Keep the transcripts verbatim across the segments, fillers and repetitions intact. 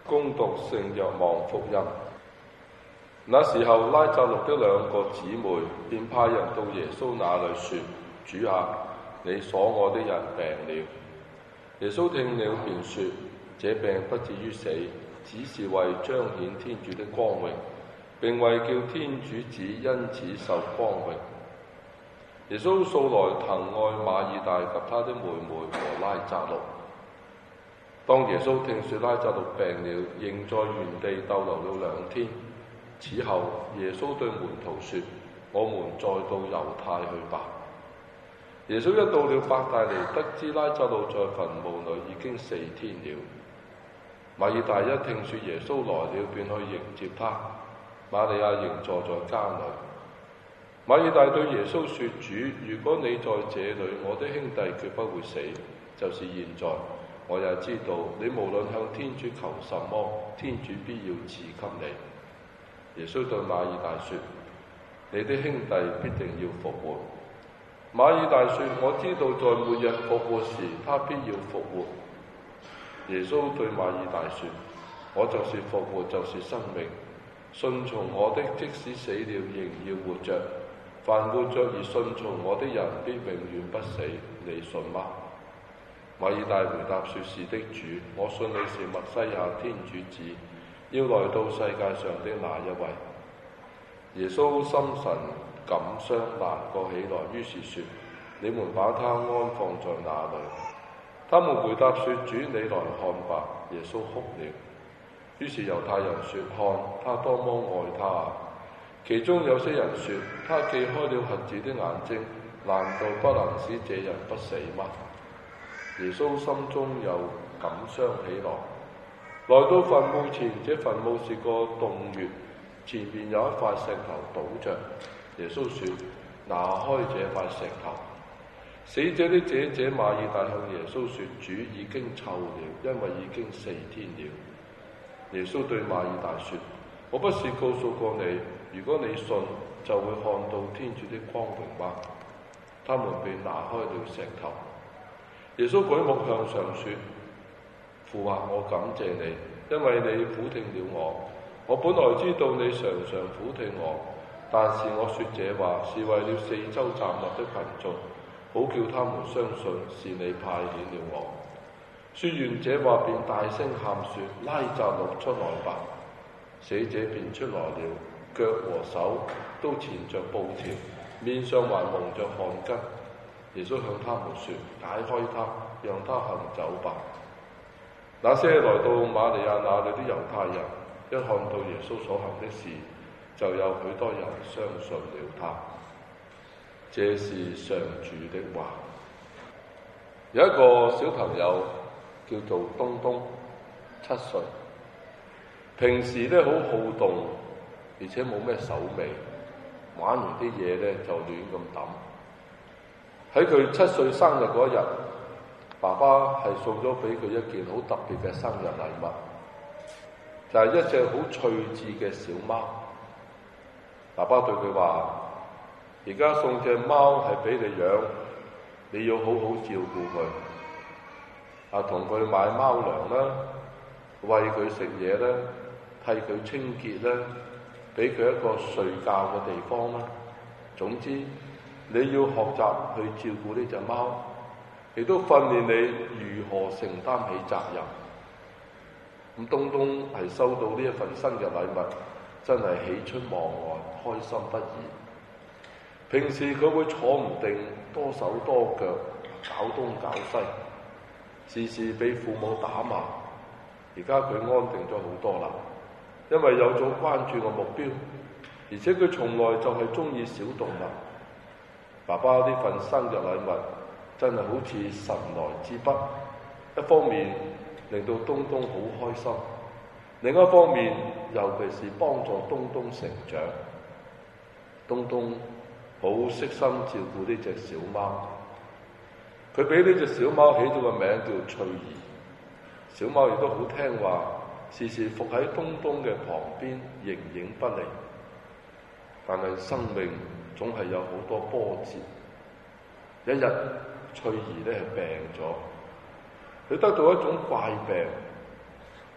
恭讀聖若望福音。那時候，拉匝祿的兩個姊妹便派人到耶穌那裏說：主啊，你所愛的人病了。耶穌聽了便說：這病不至於死，只是為彰顯天主的光榮，並為叫天主子因此受光榮。耶穌素來疼愛馬爾大及他的妹妹和拉匝祿。當耶穌聽說拉匝祿病了，仍在原地逗留了兩天。此後，耶穌對門徒說：我們再到猶太去吧。耶穌一到了伯大尼，得知拉匝祿在墳墓裏已經四天了。馬爾大一聽說耶穌來了，便去迎接他。瑪利亞仍坐在家裏。馬爾大對耶穌說：主，如果你在這裏，我的兄弟決不會死。就是現在，我也知道你無論向天主求什麼，天主必要賜給你。耶穌對馬爾大說：你的兄弟必定要復活。馬爾大說：我知道在末日復活時，他必要復活。耶穌對馬爾大說：我就是復活，就是生命。信從我的，即使死了，仍要活着。凡活着而信從我的人，必永遠不死。你信嗎？馬爾大回答說：是的，主，我信你是默西亞，天主子，要來到世界上的那一位。耶穌心神感傷，難過起來，於是說：你們把他安放在哪裏？他們回答說：主，你來看吧。耶穌哭了。於是猶太人說：看，他多麼愛他啊！其中有些人說：他既開了瞎子的眼睛，難道不能使這人不死嗎？耶穌心中又感傷起來，來到墳墓前，這墳墓是個洞穴，前面有一塊石頭倒着。耶穌說：拿開這塊石頭。死者的姐姐馬爾大向耶穌說：主已經臭了，因為已經四天了。耶穌對馬爾大說：我不是告訴過你，如果你信，就會看到天主的光榮嗎？他們便拿開了石頭。耶穌舉目向上說：父啊，我感謝你，因為你俯聽了我。我本來知道你常常俯聽我，但是我說這話是為了四周站立的群眾，好叫他們相信是你派遣了我。說完這話，便大聲喊說：拉匝祿出來吧！死者便出來了，腳和手都纏着布條，面上還蒙着汗巾。耶穌向他們說：解開他，讓他行走吧。那些來到瑪利亞那裏的猶太人，一看到耶穌所行的事，就有許多人相信了他。這是上主的話。有一個小朋友叫做東東，七歲。平時咧好好動，而且冇咩手尾，玩完啲嘢咧就亂咁抌。喺佢七歲生日嗰一日，爸爸係送咗俾佢一件好特別嘅生日禮物，就係一隻好趣致嘅小貓。爸爸對佢話：而家送隻貓係俾你養，你要好好照顧佢，啊，同佢買貓糧啦，餵佢食嘢啦，替佢清潔啦，俾佢一個睡覺嘅地方啦。總之，你要學習去照顧呢隻貓，亦都訓練你如何承擔起責任。咁東東係收到呢一份新嘅禮物，真係喜出望外，開心不已。平時佢會坐唔定，多手多腳，搞東搞西，時時被父母打罵。而家佢安定咗好多啦，因為有咗關注嘅目標，而且佢從來就係中意小動物。爸爸呢份生日禮物真係好似神來之筆，一方面令到東東好開心，另一方面尤其是幫助東東成長。東東好悉心照顧呢隻小貓，佢俾呢隻小貓起咗個名叫翠兒。小貓亦都好聽話，時時伏喺東東嘅旁邊，形影不離。但係生命總係有好多波折。一日，翠兒咧係病咗，佢得到一種怪病，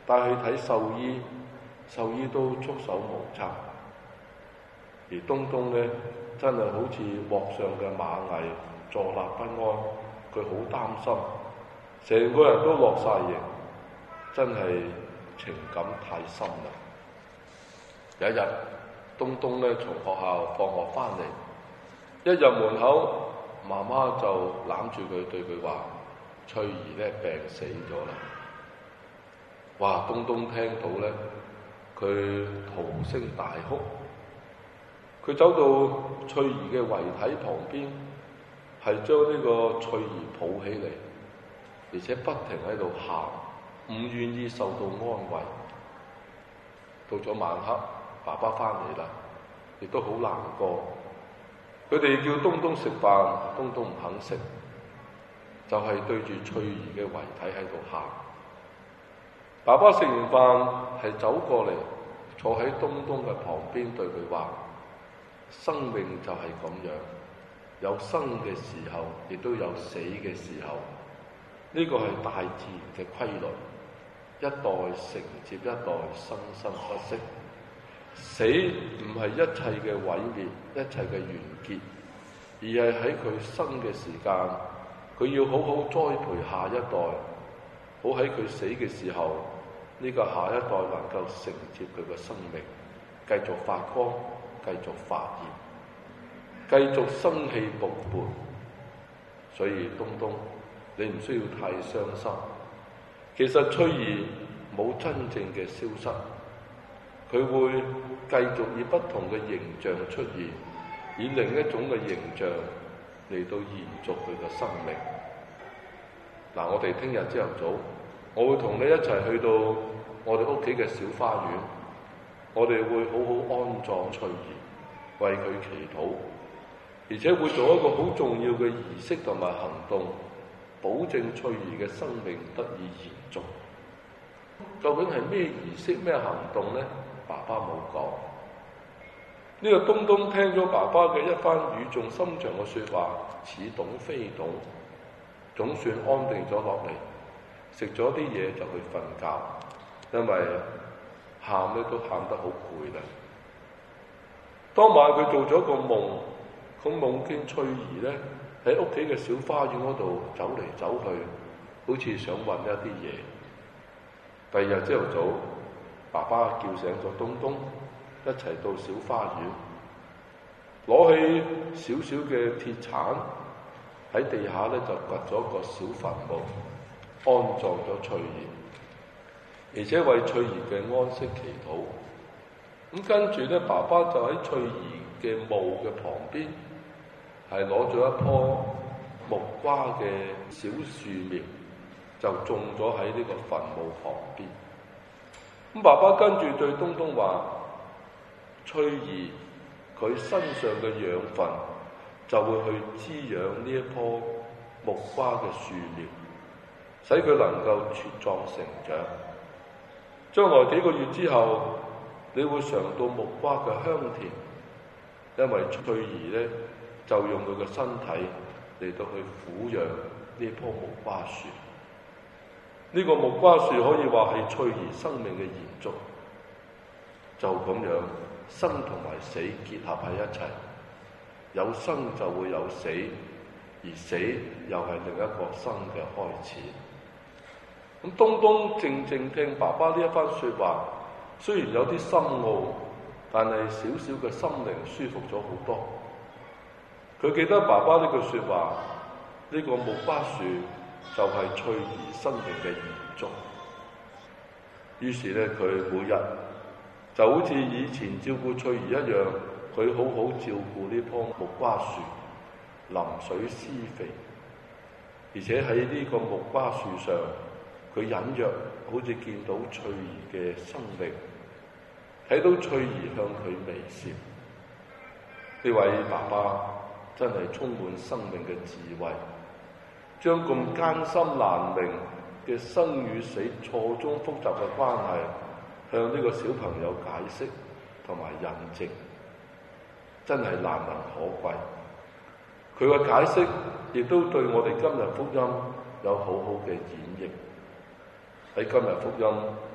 帶去睇獸醫，獸醫都束手無策。而東東呢，真係好似鑊上嘅螞蟻，坐立不安。佢好擔心，成個人都落晒形，真係情感太深啦。有一日，東東呢從學校放學翻嚟，一入門口，媽媽就攬住佢對佢話：翠兒呢病死咗啦！哇！東東聽到呢，佢逃聲大哭。佢走到翠兒嘅遺體旁邊，係將呢個翠兒抱起嚟，而且不停喺度喊，唔願意受到安慰。到咗晚黑，爸爸翻嚟啦，亦都好難過。佢哋叫東東食飯，東東唔肯食，就係、是、對住翠兒嘅遺體喺度喊。爸爸食完飯係走過嚟，坐喺東東嘅旁邊，對佢話：生命就係咁樣，有生嘅時候，亦都有死嘅時候。呢、這個係大自然嘅規律，一代承接一代，生生不息。死唔係一切嘅毀滅，一切嘅完結，而係喺佢生嘅時間，佢要好好栽培下一代，好喺佢死嘅時候，呢、這個下一代能夠承接佢嘅生命，繼續發光，繼續發熱，繼續生氣勃勃。所以東東，你唔需要太傷心。其實翠兒冇真正嘅消失，佢會繼續以不同嘅形象出現，以另一種嘅形象嚟到延續佢嘅生命。嗱，我哋聽日朝頭早，我會同你一齊去到我哋屋企嘅小花園，我哋會好好安葬翠兒，為佢祈禱，而且會做一個好重要嘅儀式同埋行動，保證翠兒嘅生命得以延續。究竟係咩儀式、咩行動呢？爸爸冇講。呢、這個東東聽咗爸爸嘅一番語重心長嘅說話，似懂非懂，總算安定咗落嚟，食咗啲嘢就去瞓覺，因為喊咧都喊得好攰啦。當晚佢做咗個夢，佢夢見翠兒咧喺屋企嘅小花園嗰度走嚟走去，好似想搵一啲嘢。第二日朝頭早，爸爸叫醒咗東東，一齊到小花園，攞起少少嘅鐵鏟，喺地下咧就掘咗個小墳墓，安葬咗翠兒，而且為翠兒嘅安息祈禱。咁跟住咧，爸爸就喺翠兒嘅墓嘅旁邊，係攞咗一棵木瓜嘅小樹苗，就種咗喺呢個墳墓旁邊。咁爸爸跟住對東東話：翠兒佢身上嘅養分就會去滋養呢一棵木瓜嘅樹苗，使佢能夠茁壯成長。將來幾個月之後，你會嘗到木瓜嘅香甜，因為翠兒咧就用佢嘅身體嚟到去撫養呢棵木瓜樹。呢個木瓜樹可以話係翠兒生命嘅延續，就咁樣生同埋死結合喺一齊，有生就會有死，而死又係另一個新嘅開始。咁東東靜靜聽爸爸呢一番說話，雖然有啲深奧，但係少少嘅心靈舒服咗好多。佢記得爸爸呢句說話，呢個木瓜樹就係翠兒生命嘅延續。於是咧，佢每日就好似以前照顧翠兒一樣，佢好好照顧呢棵木瓜樹，淋水施肥，而且喺呢個木瓜樹上，佢隱約好似見到翠兒嘅生命，睇到翠兒向佢微笑。呢位爸爸真係充滿生命嘅智慧，將咁艱辛難明嘅生與死錯綜複雜嘅關係向呢個小朋友解釋同埋印證，真係難能可貴。佢嘅解釋亦都對我哋今日福音有好好嘅演繹。喺今日福音，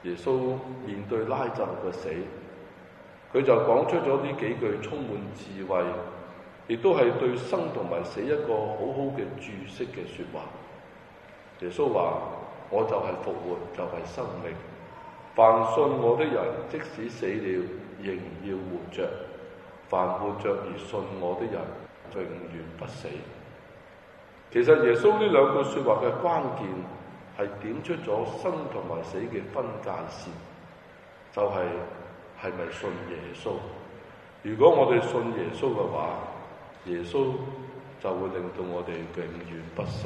耶穌面對拉匝祿嘅死，佢就講出咗呢幾句充滿智慧，亦都係對生同埋死一個好好嘅注釋嘅說話。耶穌話：我就係復活，就係生命。凡信我的人，即使死了，仍要活着；凡活着而信我的人，永遠不死。其實耶穌呢兩句說話嘅關鍵係點出咗生同埋死嘅分界線，就係係咪信耶穌？如果我哋信耶穌嘅話，耶穌就會令到我哋永遠不死。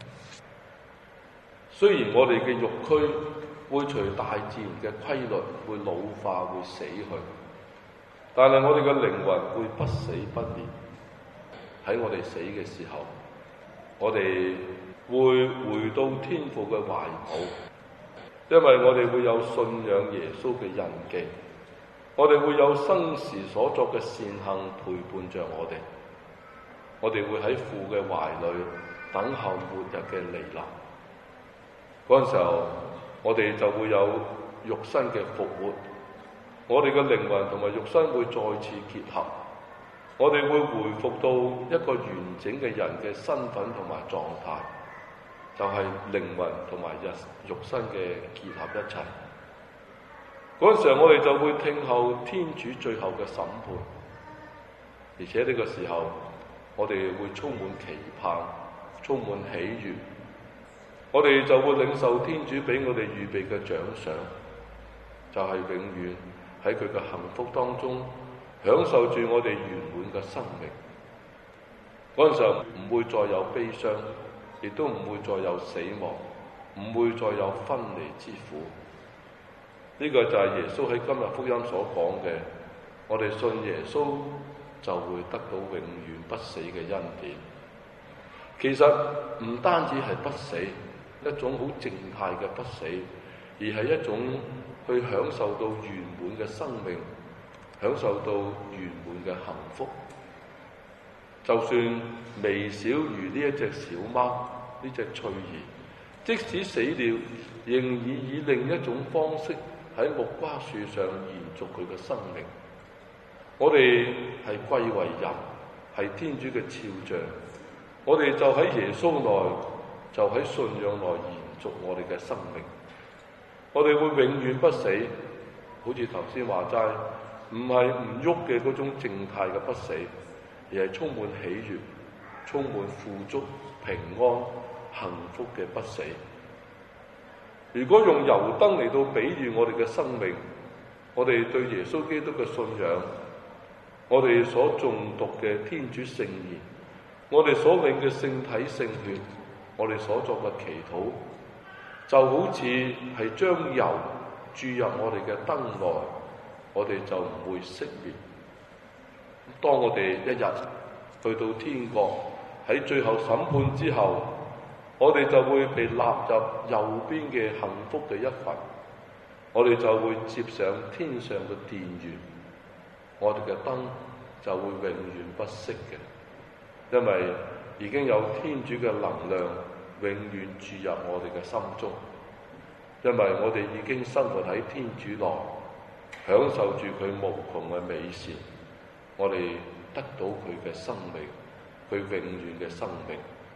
雖然我哋嘅肉軀會隨大自然嘅規律會老化，會死去，但係我哋嘅靈魂會不死不滅。喺我哋死嘅時候，我哋會回到天父嘅懷抱，因為我哋會有信仰耶穌嘅印記，我哋會有生時所作嘅善行陪伴着我哋，我哋會喺父嘅懷裏等候末日嘅來臨。嗰陣時候，我哋就會有肉身嘅復活，我哋嘅靈魂同埋肉身會再次結合，我哋會回復到一個完整嘅人嘅身份同埋狀態，就係靈魂同埋日肉身嘅結合一齊。嗰陣時候，我哋就會聽候天主最後嘅審判，而且呢個時候，我哋會充滿期盼，充滿喜悅。我哋就會領受天主俾我哋預備嘅獎賞，就係永遠喺佢嘅幸福當中享受住我哋圓滿嘅生命。嗰陣時候唔會再有悲傷，亦都唔會再有死亡，唔會再有分離之苦。呢個就係耶穌喺今日福音所講嘅，我哋信耶穌就會得到永遠不死嘅恩典。其實唔單止係不死，一種好靜態嘅不死，而係一種去享受到圓滿嘅生命，享受到圓滿嘅幸福。就算微小如呢一隻小貓，呢隻翠兒，即使死了，仍然以另一種方式喺木瓜樹上延續佢嘅生命。我哋係歸為人，係天主嘅肖像，我哋就喺耶穌內，就喺信仰內延續我哋嘅生命。我哋會永遠不死，好似頭先話齋，唔係唔喐嘅嗰種靜態嘅不死，而係充滿喜悅、充滿富足、平安、幸福嘅不死。如果用油燈嚟到比喻我哋嘅生命，我哋對耶穌基督嘅信仰，我哋所誦讀嘅天主聖言，我哋所領嘅聖體聖血，我哋所作嘅祈禱，就好似係將油注入我哋嘅燈內，我哋就唔會熄滅。當我哋一日去到天國，喺最後審判之後，我哋就會被納入右邊嘅幸福嘅一群，我哋就會接上天上嘅殿宇，我哋嘅燈就會永遠不熄嘅，因為已經有天主嘅能量永遠注入我哋嘅心中，因為我哋已經生活喺天主內，享受住佢無窮嘅美善，我哋得到佢嘅生命，佢永遠嘅生命。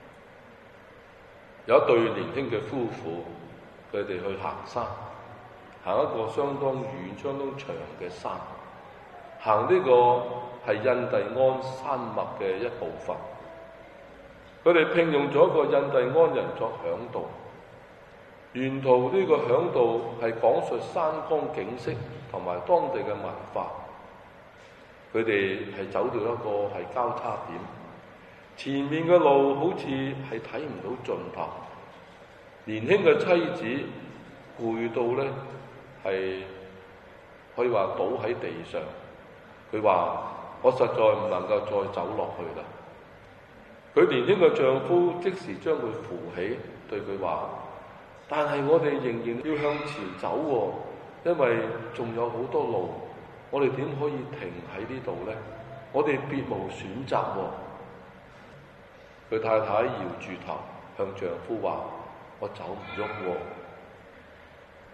有一對年輕嘅夫婦，佢哋去行山，行一個相當遠、相當長嘅山，行呢個係印第安山脈嘅一部分。佢哋聘用咗一個印第安人作嚮導，沿途呢個嚮導係講述山崗景色同埋當地嘅文化。佢哋係走到一個係交叉點，前面嘅路好似係睇唔到盡頭。年輕嘅妻子攰到咧，係可以話倒喺地上。佢話：我實在唔能夠再走落去啦。佢年輕嘅丈夫即時將佢扶起，對佢話：但係我哋仍然要向前走喎，因為仲有好多路，我哋點可以停喺呢度呢？我哋別無選擇喎。佢太太搖住頭向丈夫話：我走唔喐喎。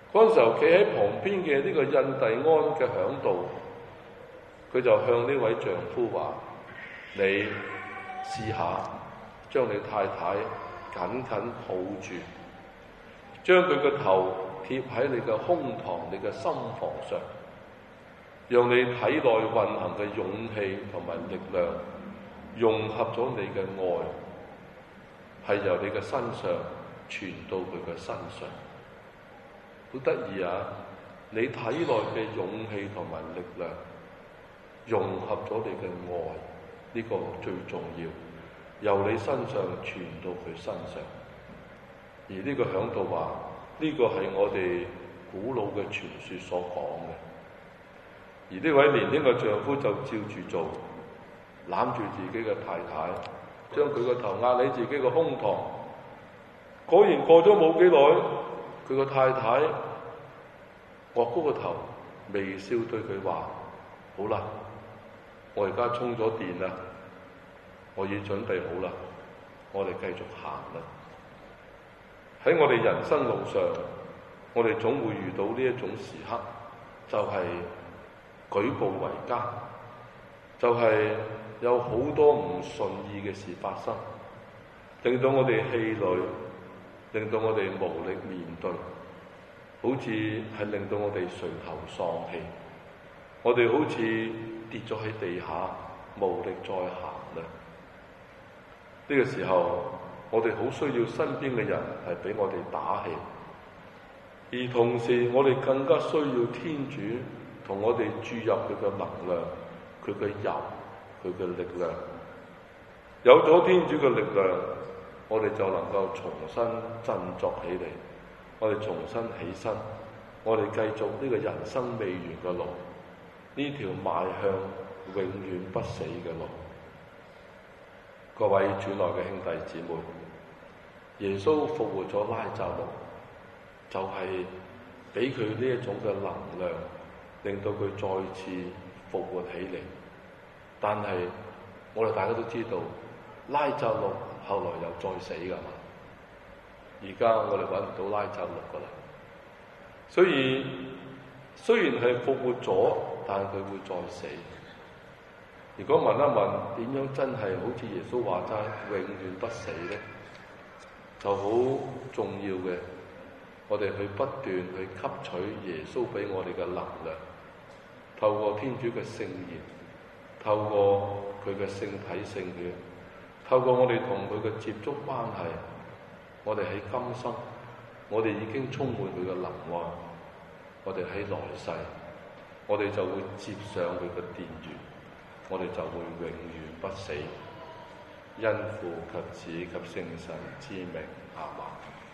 嗰陣時候企喺旁邊嘅呢個印第安嘅嚮導，佢就向呢位丈夫話：你試下將你太太緊緊抱住，將佢個頭貼喺你嘅胸膛、你嘅心房上，讓你體內運行嘅勇氣同埋力量融合咗你嘅愛，係由你嘅身上傳到佢嘅身上。好得意啊！你體內嘅勇氣同埋力量融合咗你嘅愛，呢個最重要，由你身上傳到佢身上。而呢個嚮導話，呢個係我哋古老嘅傳說所講嘅。而呢位年輕嘅丈夫就照住做，攬住自己嘅太太，將佢個頭壓喺自己嘅胸膛。果然過咗冇幾耐，佢個太太岳高個頭，微笑對佢話：好啦，我而家充咗電啦，我已準備好啦，我哋繼續行啦。喺我哋人生路上，我哋總會遇到呢一種時刻，就係舉步維艱，就係有好多唔順意嘅事發生，令到我哋氣餒，令到我哋無力面對，好似係令到我哋垂頭喪氣，我哋好似跌咗喺地下，無力再行啦。呢個時候，我哋好需要身邊嘅人係俾我哋打氣，而同時我哋更加需要天主同我哋注入佢嘅能量，佢嘅油，佢嘅力量。有咗天主嘅力量，我哋就能夠重新振作起嚟，我哋重新起身，我哋繼續呢個人生未完嘅路，呢條邁向永遠不死嘅路。各位主內嘅兄弟姊妹，耶穌復活咗拉匝祿，就係俾佢呢一種嘅能量，令到佢再次復活起嚟。但係我哋大家都知道，拉匝祿後來又再死㗎嘛。而家我哋揾唔到拉匝祿㗎啦。所以雖然係復活咗，但係佢會再死。如果問一問點樣真係好似耶穌話齋永遠不死呢？就好重要嘅，我哋去不斷去吸取耶穌俾我哋嘅能量，透過天主嘅聖言，透過佢嘅聖體聖血，透過我哋同佢嘅接觸關係，我哋喺今生，我哋已經充滿佢嘅能愛，我哋喺來世，我哋就會接上佢嘅電源，我哋就會永遠不死。因父及子及聖神之名，阿們。